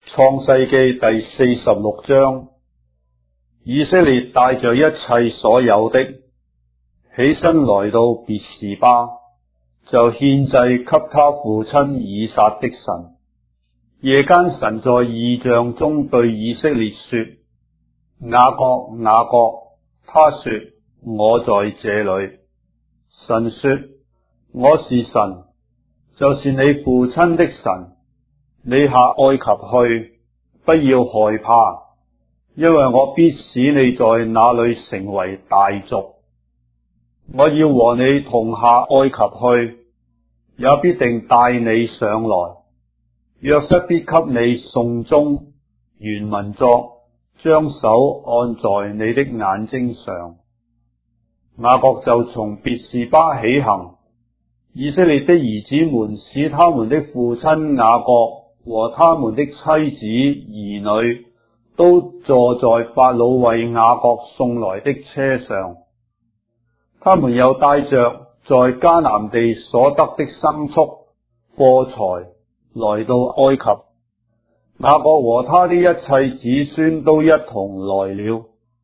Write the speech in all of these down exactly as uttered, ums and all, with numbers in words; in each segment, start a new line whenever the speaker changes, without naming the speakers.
創世記第四十六章，以色列帶着一切所有的，起身來到別是巴，就獻祭給他父親以撒的神。夜間神在異象中對以色列說：雅各，雅各。他說：我在這裏。神說：我是神，就是你父親的神。你下埃及去，不要害怕，因為我必使你在那裏成為大族。我要和你同下埃及去，也必定帶你上來。約瑟必給你送終。原文作：將手按在你的眼睛上。雅各就從別是巴起行，以色列的兒子們使他們的父親雅各和他們的妻子兒女都坐在法老為雅各送來的車上。他們又帶着在迦南地所得的牲畜貨財來到埃及。雅各和他的一切子孫都一同來了。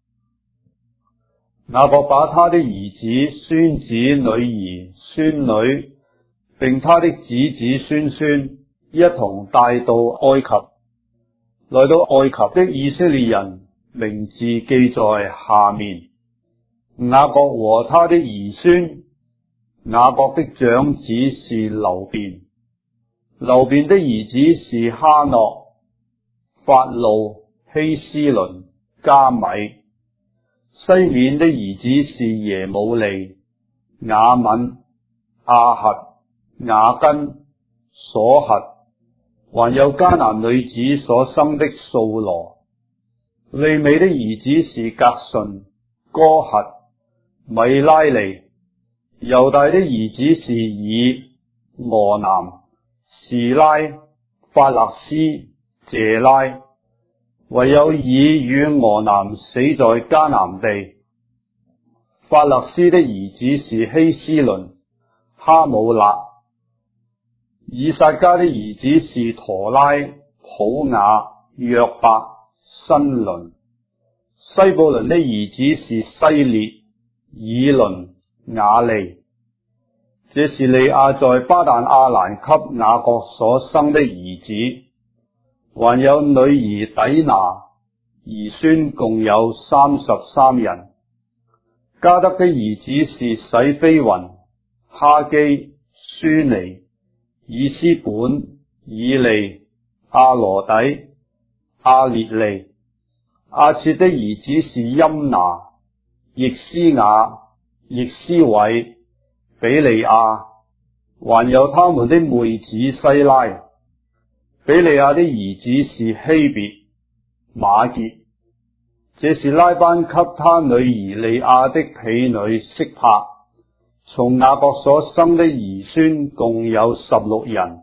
雅各把他的兒子、孫子、女兒、孫女，並他的子子孫孫一同帶到埃及。來到埃及的以色列人名字記在下面：雅各和他的兒孫。雅各的長子是流便，流便的兒子是哈諾、法路、希斯倫、加米。西緬的兒子是耶母利、雅憫、亞核、雅根、瑣核，還有迦南女子所生的掃羅。利未的兒子是革順、哥轄、米拉利。猶大的兒子是以、俄南、示拉、法勒斯、謝拉。唯有以與俄南死在迦南地。法勒斯的兒子是希斯倫、哈姆勒。以薩迦的兒子是陀拉、普雅、約伯、新倫。西布倫的兒子是西列、以倫、雅利。這是利亞在巴旦亞蘭給雅各所生的兒子。還有女兒底拿，兒孫共有三十三人。迦得的兒子是洗非雲、哈基、書尼、以斯本、以利、阿羅底、阿列利。亞設的兒子是音拿、易斯雅、易斯偉、比利亞，還有他們的妹子西拉。比利亞的兒子是希別、瑪結。這是拉班給他女兒利亞的婢女悉帕。從雅各所生的兒孫共有十六人。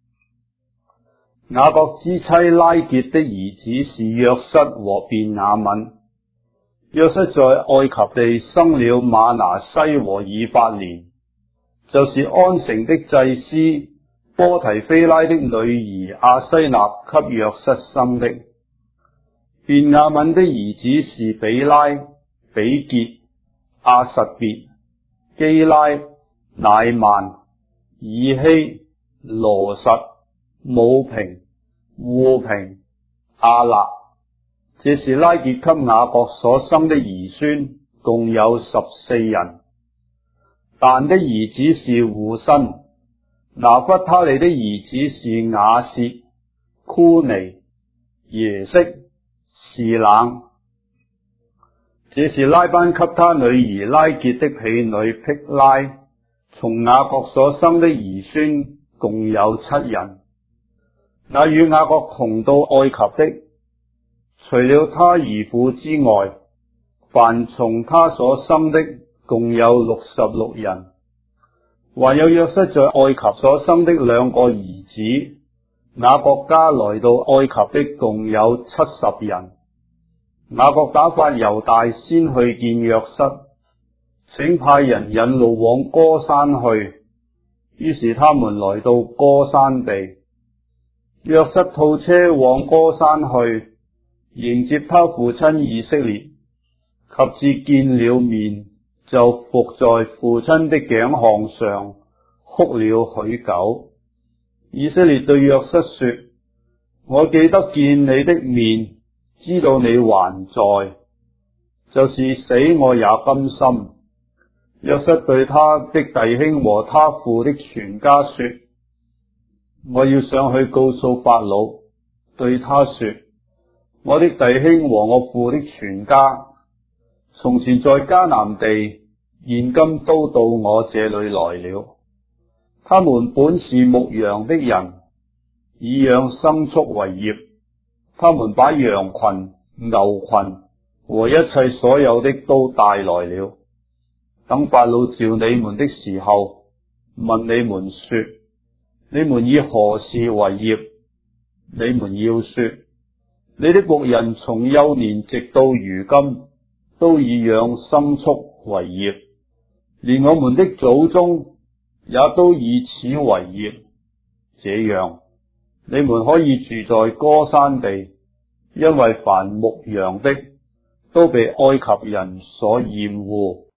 雅各之妻拉結的兒子是約瑟和便雅憫。約瑟在埃及地生了瑪拿西和以法蓮，就是安城的祭司波提菲拉的女兒亞西納給約瑟生的。便雅憫的兒子是比拉、比結、亞實別、基拉、乃曼、以希、羅實、武平、戶平、亞勒。這是拉結給雅各所生的兒孫，共有十四人。但的兒子是戶辛。拿弗他利的兒子是雅薛、庫尼、耶色、士冷。這是拉班給他女兒拉結的婢女辟拉。從雅各所生的兒孫共有七人。那與雅各同到埃及的，除了他兒婦之外，凡從他所生的共有六十六人。還有約瑟在埃及所生的兩個兒子，雅各家來到埃及的共有七十人。雅各打發猶大先去見約瑟，請派人引路往歌珊去。於是他們來到歌珊地。 約瑟套車往歌珊去，迎接他父親以色列，及至見了面，就伏在父親的頸項上，哭了許久。以色列對約瑟說：我記得見你的面，知道你還在，就是死我也甘心。約瑟對他的弟兄和他父的全家說：我要上去告訴法老，對他說：我的弟兄和我父的全家，從前在迦南地，現今都到我這裏來了。他們本是牧羊的人，以養牲畜為業。他們把羊群、牛群和一切所有的都帶來了。等法老召你們的時候，問你們說：你們以何事為業？你們要說：你的僕人從幼年直到如今，都以養牲畜為業，連我們的祖宗也都以此為業。這樣，你們可以住在歌珊地，因為凡牧羊的都被埃及人所厭惡。